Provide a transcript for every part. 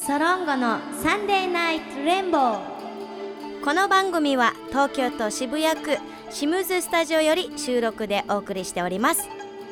ソロンゴのサンデーナイトレインボー。この番組は東京都渋谷区シムズスタジオより収録でお送りしております。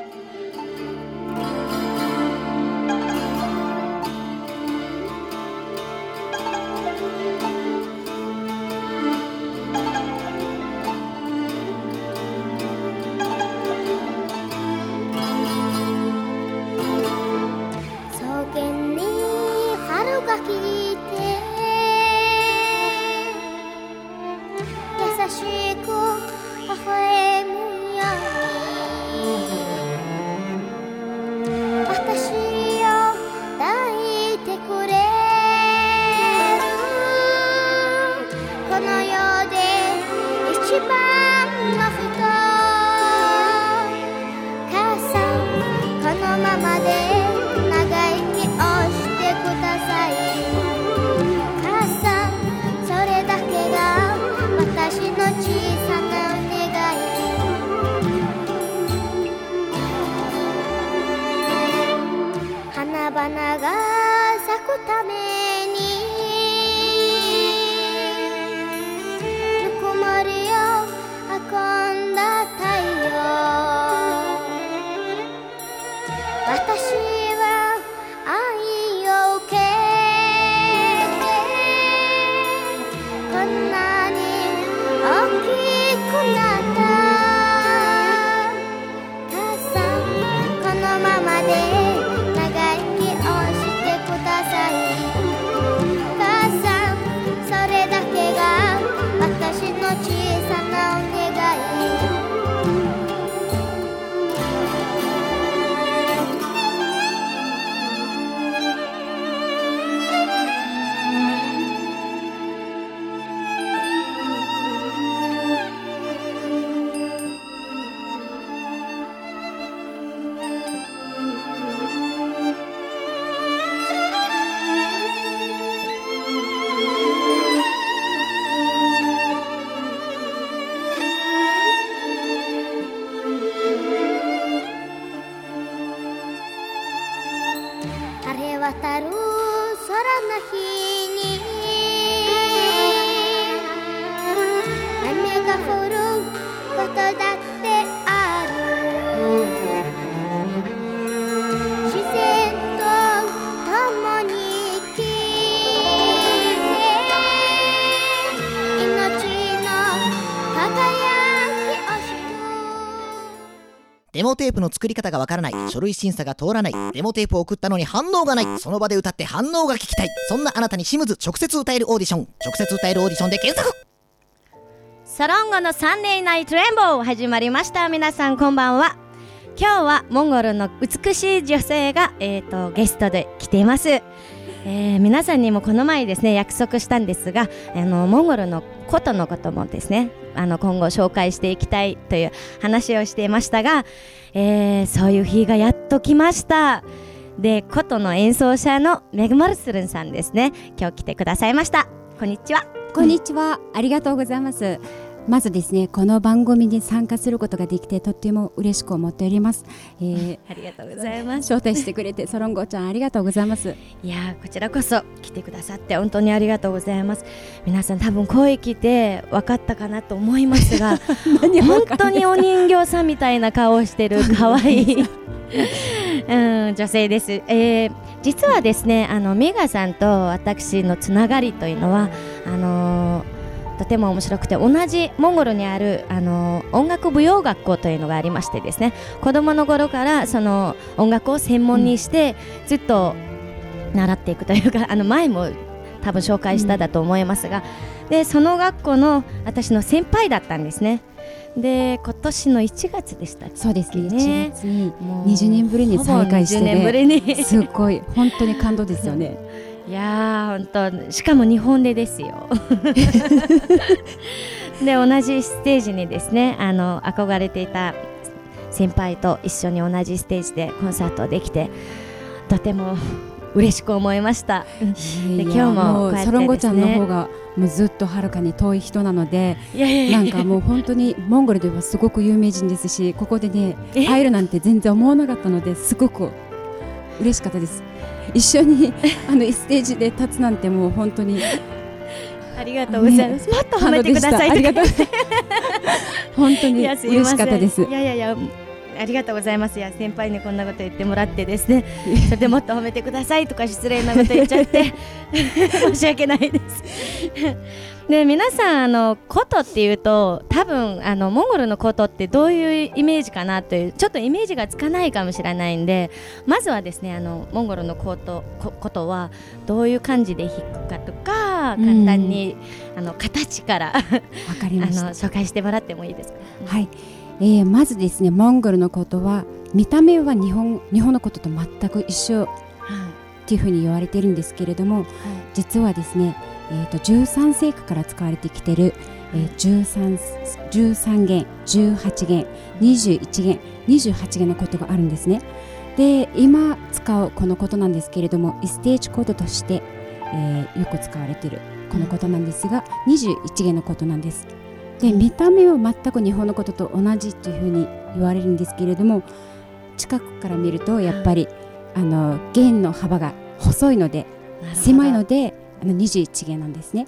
花が咲くためにぬくもりを運んだ太陽、私は愛を受けてこんなに大きくなった母さん、このままで渡る空の日に雨が降ることだってある、自然と共に生きて命の輝きを知る。 デモテープの作り方がわからない、書類審査が通らない、デモテープを送ったのに反応がない、その場で歌って反応が聞きたい、そんなあなたにシムズ直接歌えるオーディション、直接歌えるオーディションで検索。 ソロンゴのサンデーナイトレインボー始まりました。皆さんこんばんは。今日はモンゴルの美しい女性が、ゲストで来ています。皆さんにもこの前ですね約束したんですが、モンゴルのことのこともですね今後紹介していきたいという話をしていましたが、そういう日がやっと来ました。で、ことの演奏者のメグマルスルンさんですね、今日来てくださいました。こんにちは。 こんにちは、ありがとうございます。まずですね、この番組に参加することができてとっても嬉しく思っております。 ありがとうございます。 招待してくれてソロンゴちゃんありがとうございます。 いやこちらこそ来てくださって本当にありがとうございます。皆さん多分声聞いて分かったかなと思いますが本当にお人形さんみたいな顔をしてる可愛い女性です。実はですねメガさんと私のつながりというのはとても面白くて、同じモンゴルにある音楽舞踊学校というのがありましてですね、子供の頃からその音楽を専門にしてずっと習っていくというか、前も多分紹介しただと思いますが、でその学校の私の先輩だったんですね。で今年の1月でしたっけ。 そうですね、1月に20年ぶりに再会して、ね、 20年ぶりにすごい本当に感動ですよねいやー本当、しかも日本でですよで同じステージにですね憧れていた先輩と一緒に同じステージでコンサートできてとても嬉しく思いました。で今日もこうやってですね、 ソロンゴちゃんの方がもうずっとはるかに遠い人なので、なんかもう本当にモンゴルではすごく有名人ですし、ここでね会えるなんて全然思わなかったので、すごく嬉しかったです。 一緒にステージで立つなんてもう本当にありがとうございます、もっと褒めてください。 ありがとう本当に嬉しかったです。 いやありがとうございます。いや先輩にこんなこと言ってもらってですねそれでもっと褒めてくださいとか失礼なこと言っちゃって申し訳ないですで皆さん琴っていうと多分モンゴルの琴ってどういうイメージかなというちょっとイメージがつかないかもしれないんで、まずはですねモンゴルの琴はどういう感じで弾くかとか簡単に形からわかりました紹介してもらってもいいですか。 はい、まずですねモンゴルの琴は見た目は日本の琴と全く一緒っていうふうに言われているんですけれども、実はですね13世紀から使われてきている、13弦、18弦、21弦、28弦の琴があるんですね。で今使うこの琴なんですけれどもステージ琴として、よく使われているこの琴なんですが21弦の琴なんです。で見た目は全く日本の琴と同じというふうに言われるんですけれども、近くから見るとやっぱり弦の幅が細いので狭いので21弦なんですね。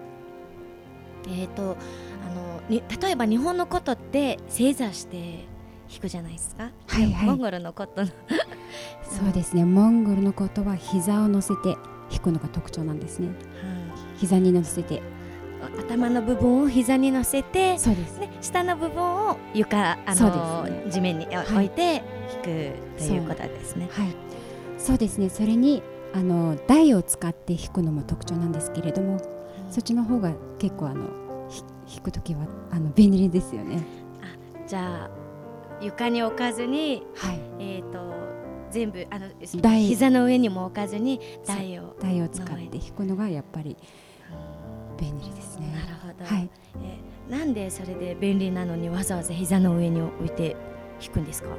例えば日本の琴って正座して弾くじゃないですか。 はいはい、 モンゴルの琴のそうですね、モンゴルの琴は膝を乗せて弾くのが特徴なんですね。膝に乗せて頭の部分を膝に乗せて、 そうですね、 下の部分を地面に置いて弾くということですね。 はい、そうですね。それに台を使って弾くのも特徴なんですけれども、そっちの方が結構弾くときは便利ですよね。 じゃあ床に置かずに、 はい、 全部膝の上にも置かずに台を使って弾くのがやっぱり便利ですね。 なるほど。 はい、 なんでそれで便利なのにわざわざ膝の上に置いて弾くんですか。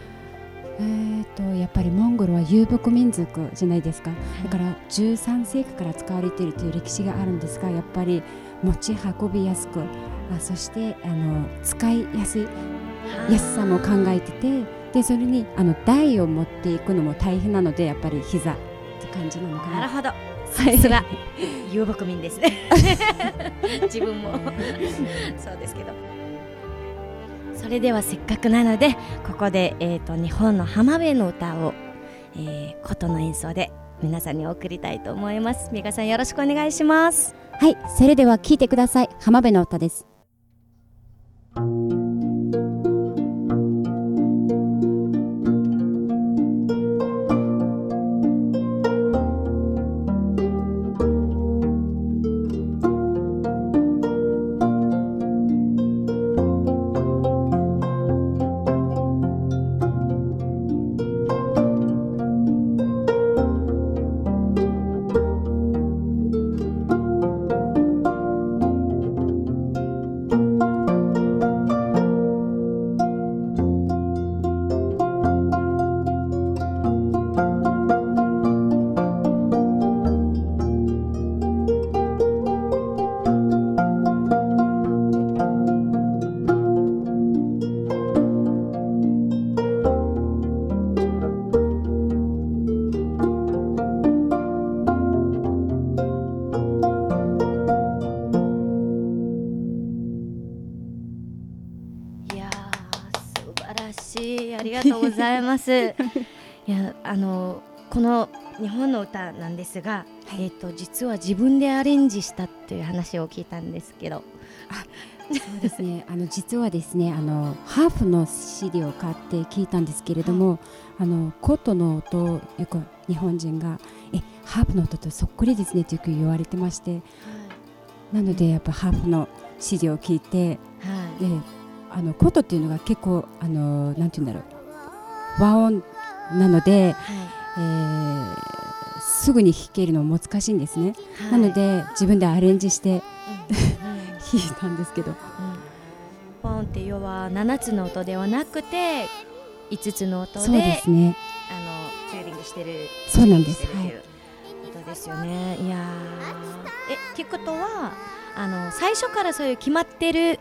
やっぱりモンゴルは遊牧民族じゃないですか。だから13世紀から使われているという歴史があるんですが、やっぱり持ち運びやすく、そして使いやすい安さも考えてて、でそれに台を持っていくのも大変なのでやっぱり膝って感じなのかな。 なるほど、さすが遊牧民ですね自分もそうですけど、それではせっかくなのでここで、日本の浜辺の歌を、琴の演奏で皆さんに送りたいと思います。美香さんよろしくお願いします。 はい、それでは聴いてください。浜辺の歌です。 ありがとうございますいやこの日本の歌なんですが、実は自分でアレンジしたっていう話を聞いたんですけど。 そうですね、実はですねハーフの CD を買って聞いたんですけれども、琴の音をよく日本人がハーフの音とそっくりですねとよく言われてまして、なのでやっぱハーフの CD を聞いて、で琴っていうのが結構なんていうんだろう、和音なので、すぐに弾けるのも難しいんですね。なので自分でアレンジして弾いたんですけど、 ポンって要は7つの音ではなくて5つの音で、 そうですね、 チューニングしてる。 そうなんです。 はい。ことですよね。いやってことは最初からそういう決まってる、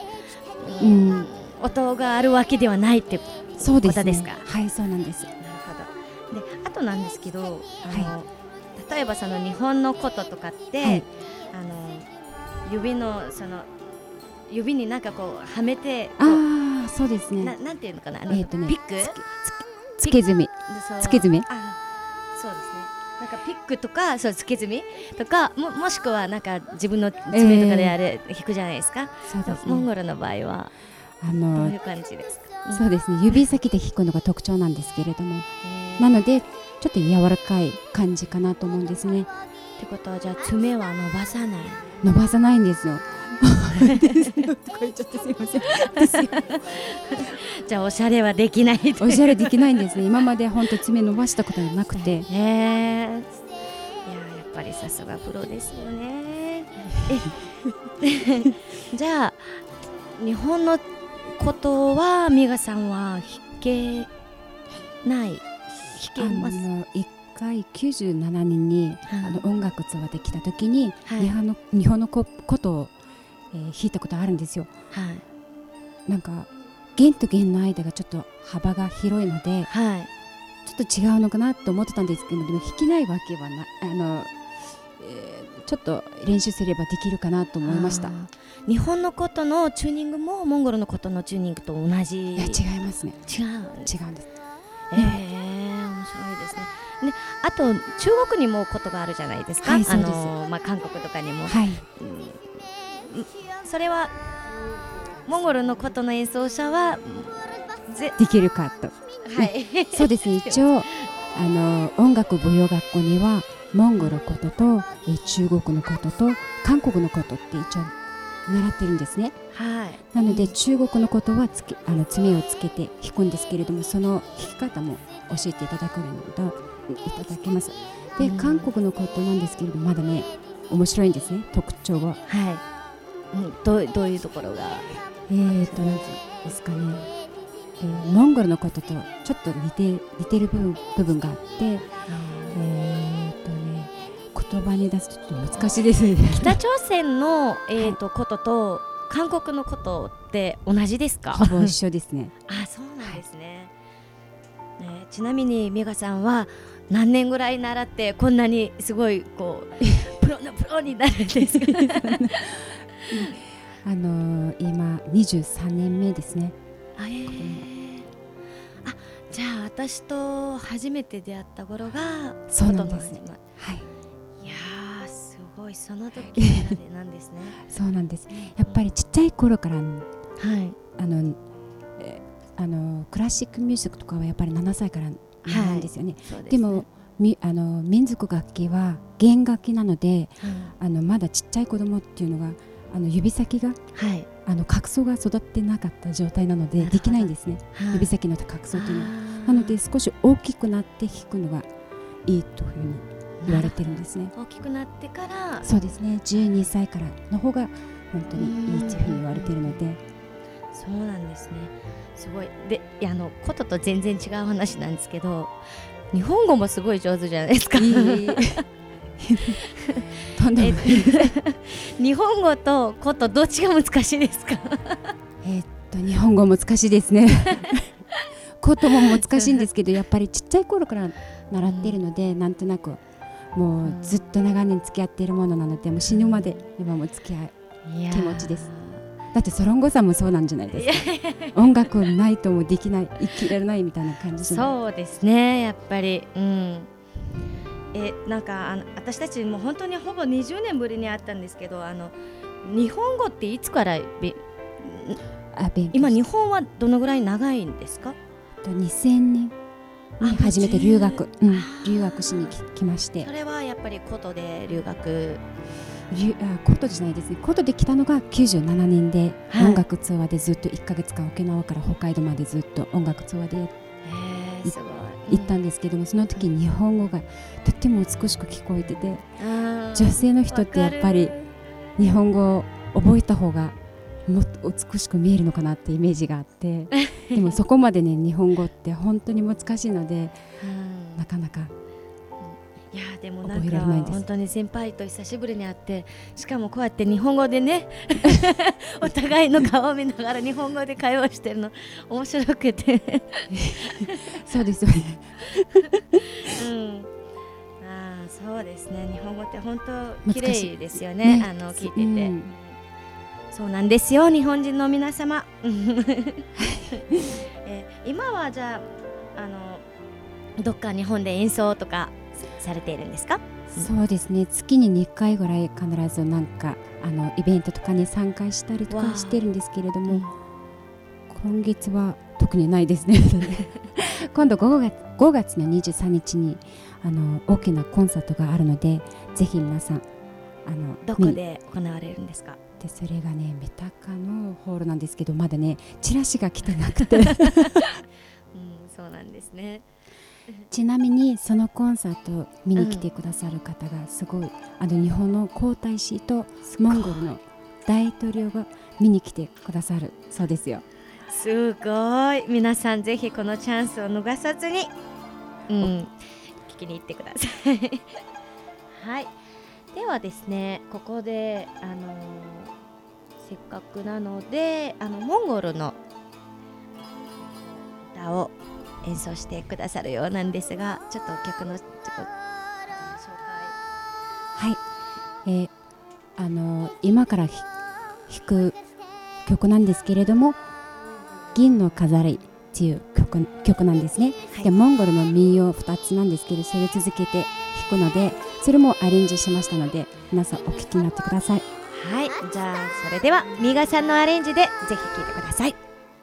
音があるわけではないってことですか。 そうですね、はい、そうなんです。 なるほど。であととなんですけど、例えばその日本の琴とかって、指になんかこうはめて、 そうですね。 なんていうのかな、ピック、 つけ墨、 そうですね。なんかピックとかそうつけ墨とか もしくはなんか自分の爪とかで弾くじゃないですか。 そうですね。 モンゴルの場合はどういう感じですか？ そうですね。指先で弾くのが特徴なんですけれども、なのでちょっと柔らかい感じかなと思うんですね。 ってことはじゃあ爪は伸ばさない？ 伸ばさないんですよ。 じゃあおしゃれはできない。 おしゃれできないんですね。今まで本当爪伸ばしたことがなくて。 いややっぱりさすがプロですよね。じゃあ日本のことはミガさんは弾けない？弾けます？ 1回97年に音楽ツアーで来た時に、日本のことを弾いたことあるんですよ。なんか弦と弦の間がちょっと幅が広いので、ちょっと違うのかなと思ってたんですけど、でも弾けないわけはない。ちょっと練習すればできるかなと思いました。 日本のことのチューニングもモンゴルのことのチューニングと同じ？ いや違いますね。違うんです。 面白いですね。あと中国にもことがあるじゃないですか。韓国とかにも。それはモンゴルのことの演奏者はできるかと。そうですね。一応音楽舞踊学校にはモンゴルのことと中国のことと韓国のことって一応習ってるんですね。なので中国のことは爪をつけて弾くんですけれども、その弾き方も教えていただけます。で、韓国のことなんですけれども、まだね面白いんですね、特徴は。 どういうところが？ なんですかね、モンゴルのこととちょっと似てる部分があって、言葉に出すとちょっと難しいですね。 北朝鮮のことと韓国のことって同じですか？ ほぼ一緒ですね。 そうなんですね。ちなみにミガさんは何年ぐらい習ってこんなにすごいこうプロになるんですか？ 今23年目ですね。 じゃあ私と初めて出会った頃がそうなんですね。 いやーすごい、その時からなんですね。 そうなんです。やっぱりちっちゃい頃からクラシックミュージックとかはやっぱり7歳からなんですよね。でも民族楽器は弦楽器なので、まだちっちゃい子供っていうのが指先が、角層が育ってなかった状態なのでできないんですね、指先の角層というのは。なので少し大きくなって弾くのがいいというふうに言われてるんですね。 大きくなってから？ そうですね、12歳からの方が本当にいいというふうに言われているので。 そうなんですね。すごい。で、ことと全然違う話なんですけど、日本語もすごい上手じゃないですか。 とんでもない日本語とことどっちが難しいですか？ 日本語難しいですね。ことも難しいんですけど、やっぱりちっちゃい頃から習っているので、なんとなくもうずっと長年付き合っているものなので、もう死ぬまで今も付き合う気持ちです。だってソロンゴさんもそうなんじゃないですか。音楽ないともできない、生きられないみたいな感じ。 そうですね、やっぱり。なんか私たちも本当にほぼ20年ぶりに会ったんですけど、日本語っていつから今日本はどのぐらい長いんですか ？2000年に初めて留学しに来まして。 それはやっぱりことで留学？ ことじゃないですね。ことで来たのが97年で、音楽ツアーでずっと1ヶ月間沖縄から北海道までずっと音楽ツアーで行ったんですけども、その時日本語がとっても美しく聞こえてて、女性の人ってやっぱり日本語を覚えた方がもっと美しく見えるのかなってイメージがあってでもそこまでね、日本語って本当に難しいので、なかなかいやでもなん覚えかられないんです。 本当に先輩と久しぶりに会って、しかもこうやって日本語でねお互いの顔を見ながら日本語で会話してるの面白くてそうですよね。 そうですね、日本語って本当綺難しい麗ですよね、 ね聞いてて、そうなんですよ日本人の皆様今はじゃあどっか日本で演奏とかされているんですか？ そうですね、月に2回ぐらい必ずなんかイベントとかに参加したりとかしてるんですけれども、今月は特にないですね今度5月の23日に大きなコンサートがあるので、ぜひ皆さんどこで行われるんですか？ でそれがね、メタカのホールなんですけど、まだねチラシが来てなくてそうなんですねちなみにそのコンサートを見に来てくださる方がすごい、日本の皇太子とモンゴルの大統領が見に来てくださるそうですよ。 すごい、皆さんぜひこのチャンスを逃さずに、聞きに行ってくださいはい、ではですね、ここでせっかくなのでモンゴルの歌を演奏してくださるようなんですが、ちょっと曲の紹はい、今から弾く曲なんですけれども、銀の飾りっていう曲なんですね、 はい、 でモンゴルの民謡2つなんですけど、それを続けて弾くので、それもアレンジしましたので、皆さんお聴きになってください。 はい、じゃあそれではミーガさんのアレンジでぜひ聴いてください。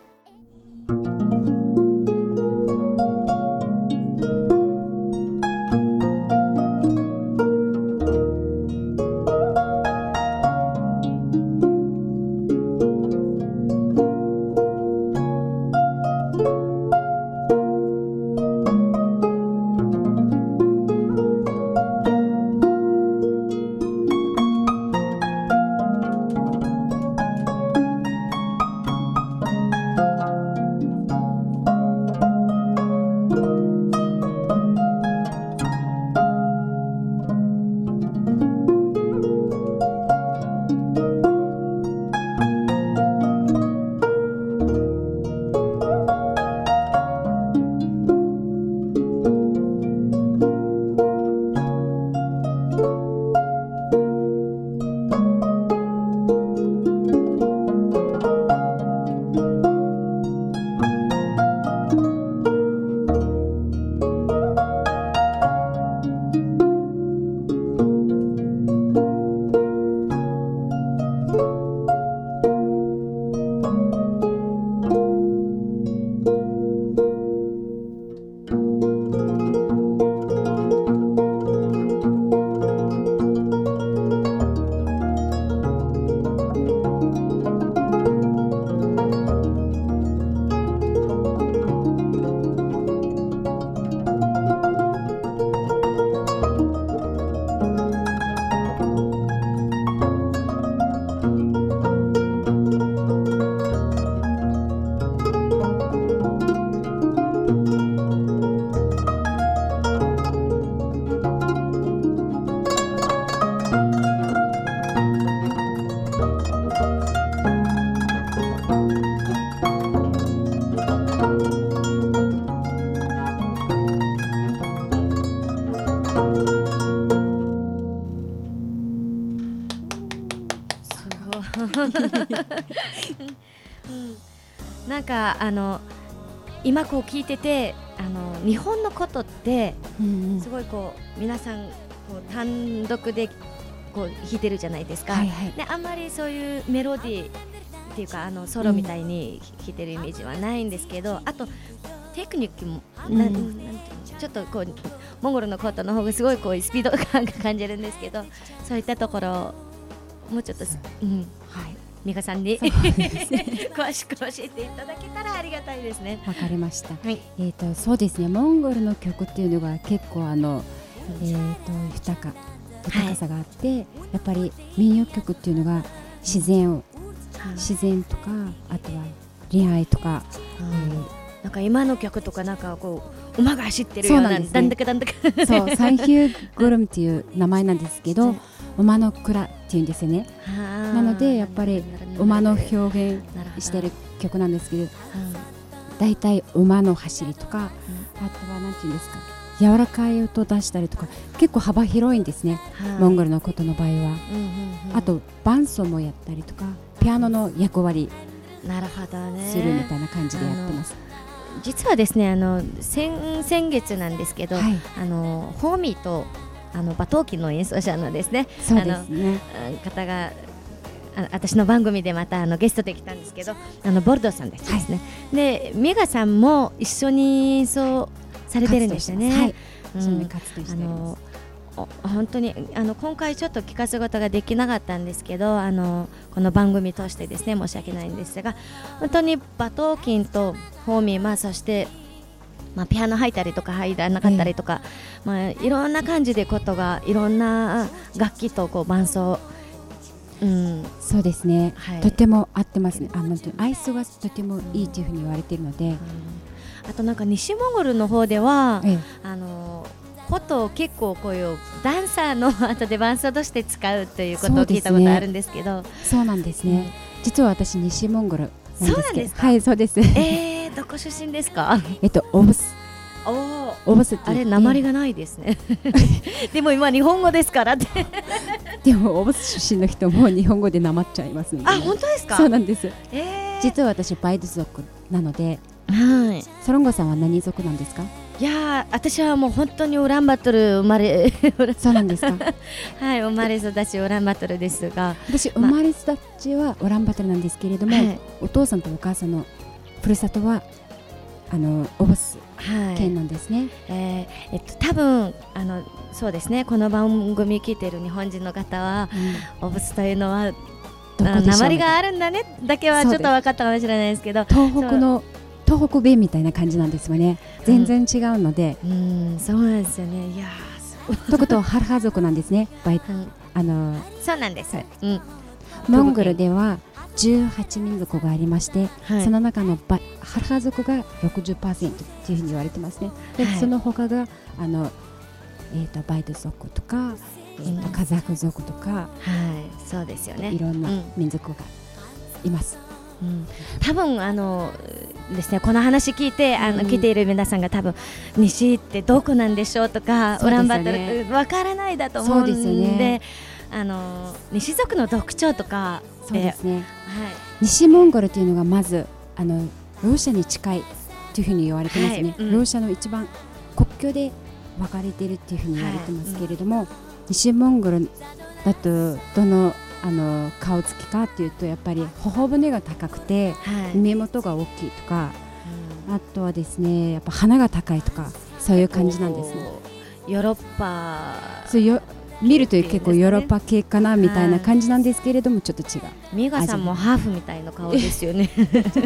なんか今こう聞いてて日本のことってすごいこう皆さんこう単独でこう弾いてるじゃないですか、 はいはい、 であんまりそういうメロディーっていうかソロみたいに弾いてるイメージはないんですけど、あとテクニックもなんていうのちょっとこうモンゴルのことの方がすごいこうスピード感が感じるんですけど、そういったところもうちょっと、はい、美香さんに詳しく教えていただけたらありがたいですね。 わかりました、 はい、 そうですね、モンゴルの曲っていうのが結構豊かさがあって、やっぱり民謡曲っていうのが自然とか、あとは恋愛とか、 なんか今の曲とかなんかこう馬が走ってるような、 そうなんですねだんだかだんだかそうサンヒューグルムっていう名前なんですけど、馬の蔵っていうんですよね。なのでやっぱり馬の表現してる曲なんですけど、だいたい馬の走りとか、あとはなんていうんですか、柔らかい音出したりとか、結構幅広いんですね、モンゴルのことの場合は。あと伴奏もやったりとか、ピアノの役割なるほどねするみたいな感じでやってます。 実はですね、先月なんですけど、 はい、 ホーミーと馬頭琴の演奏者のですね、 そうですね、 方が私の番組でまたゲストで来たんですけど、ボルドーさんですね、でミガさんも一緒に演奏されてるんですよね。 はい、一緒に活動しております。 本当に今回ちょっと聞かすことができなかったんですけど、この番組通してですね申し訳ないんですが、本当に馬頭琴とホーミー、そして、ピアノ入ったりとか入らなかったりとか、いろんな感じでことが、いろんな楽器とこう伴奏、 そうですね、 はい、 とても合ってますね。アイスがとてもいいというふうに言われているので、 あとなんか西モンゴルの方では、ことを結構こういうダンサーの後で伴奏として使うということを聞いたことあるんですけど。 そうなんですね、実は私西モンゴルなんですけど。 そうなんですか。 はい、そうです。 どこ出身ですか。 オブス。オブスってあれ訛りがないですねでも今日本語ですからってでもオブス出身の人も日本語でなまっちゃいますので、 あ、本当ですか。 そうなんです。実は私バイド族なので、 はい。 ソロンゴさんは何族なんですか。 いや私はもう本当にウランバトル生まれそうなんですかはい、生まれ育ちウランバトルですが、 私生まれ育ちはウランバトルなんですけれども、お父さんとお母さんのふるさとはオブス県なんですね。 多分そうですね、この番組聞いてる日本人の方は、オブスというのは訛りがあるんだねだけはちょっと分かったかもしれないですけど、 東北弁みたいな感じなんですよね。全然違うので、 そうなんですよね。いやとことハルハ族なんですね。 そうなんです。 モンゴルでは18民族がありまして、その中のハルハ族が 60% というふうに言われてますね。でその他がバイド族とか、カザフ族とか、 そうですよね、 いろんな民族がいます。 多分ですね、この話聞いて来ている皆さんが多分西ってどこなんでしょうとか、ウランバトルわからないだと思うんで、西族の特徴とか。 そうですね、西モンゴルというのがまずロシアに近いというふうに言われてますね。ロシアの一番国境で分かれているというふうに言われてますけれども、西モンゴルだとどの顔つきかというと、やっぱり頬骨が高くて、目元が大きいとか、あとはですね、やっぱ鼻が高いとか、そういう感じなんですね。 ヨーロッパそう見ると結構ヨーロッパ系かなみたいな感じなんですけれども、ちょっと違う。 ミガさんもハーフみたいな顔ですよね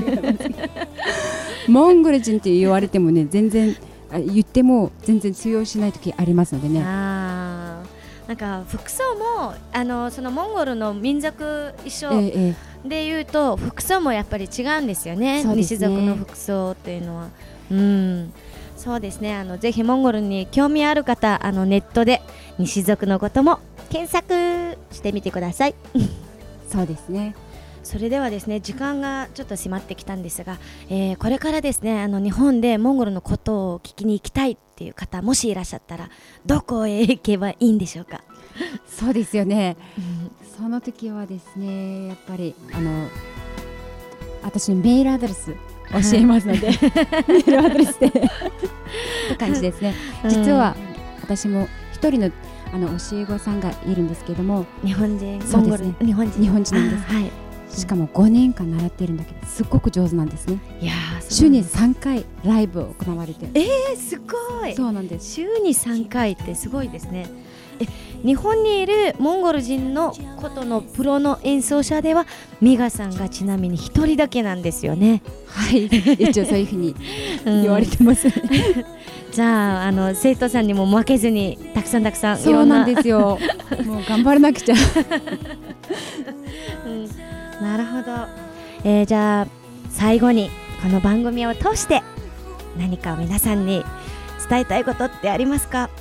モンゴル人って言われてもね、全然言っても全然通用しない時ありますのでね。 なんか服装もそのモンゴルの民族衣装でいうと、服装もやっぱり違うんですよね。西族の服装っていうのは。そうですね、ぜひモンゴルに興味ある方、ネットで西族のことも検索してみてくださいそうですね。 それではですね、時間がちょっと迫ってきたんですが、これからですね、日本でモンゴルのことを聞きに行きたいっていう方、もしいらっしゃったらどこへ行けばいいんでしょうか。 そうですよね、その時はですね、やっぱり私のメールアドレス教えますので、メールアドレスでって感じですね。実は私も一人の教え子さんがいるんですけども、 日本人。 そうですね、日本人なんです。しかも5年間習ってるんだけど、すっごく上手なんですね。 いや週に3回ライブを行われてる。 すごい。 そうなんです。 週に3回ってすごいですね。日本にいるモンゴル人のことのプロの演奏者ではミガさんがちなみに1人だけなんですよね。 はい、一応そういうふうに言われてます、 じゃあ生徒さんにも負けずにたくさんいろんな。 そうなんですよもう頑張らなくちゃなるほど。じゃあ最後にこの番組を通して何か皆さんに伝えたいことってありますか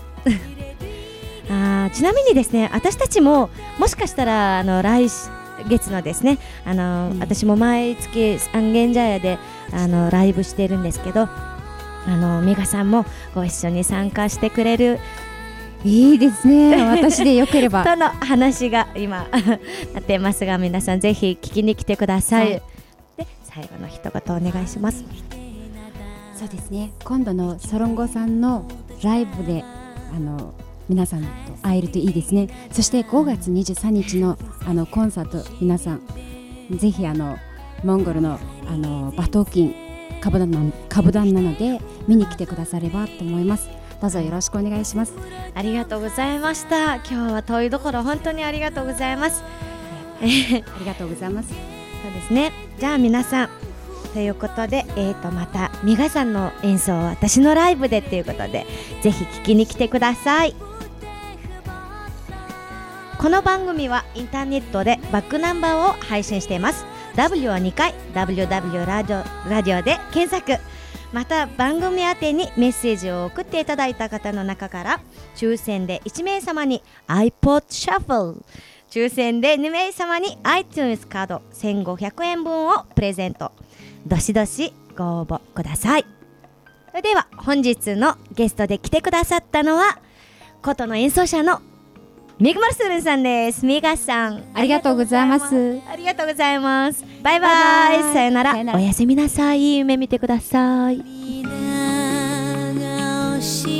ちなみにですね、私たちももしかしたら来月のですね、私も毎月三軒茶屋でライブしてるんですけど、ミガさんもご一緒に参加してくれる、 いいですね、私でよければとの話が今なっていますが、皆さんぜひ聞きに来てください、で最後の一言お願いします。 そうですね、今度のソロンゴさんのライブで皆さんと会えるといいですね。そして5月23日のコンサート、皆さんぜひモンゴルのバトーキンカブダンなので見に来てくださればと思います。どうぞよろしくお願いします。 ありがとうございました。今日は遠いところ本当にありがとうございますありがとうございます。 そうですね、じゃあ皆さんということで、またミガさんの演奏を私のライブでということで、ぜひ聞きに来てください。この番組はインターネットでバックナンバーを配信しています。 W は2回 WW ラジオで検索。また番組宛てにメッセージを送っていただいた方の中から抽選で1名様に iPod Shuffle、 抽選で2名様に iTunes カード1500円分をプレゼント。どしどしご応募ください。それでは本日のゲストで来てくださったのは琴の演奏者のミグマルスルンさんです。ミガさん、 ありがとうございます。 ありがとうございます。バイバイ。さよなら。おやすみなさい。夢見てください。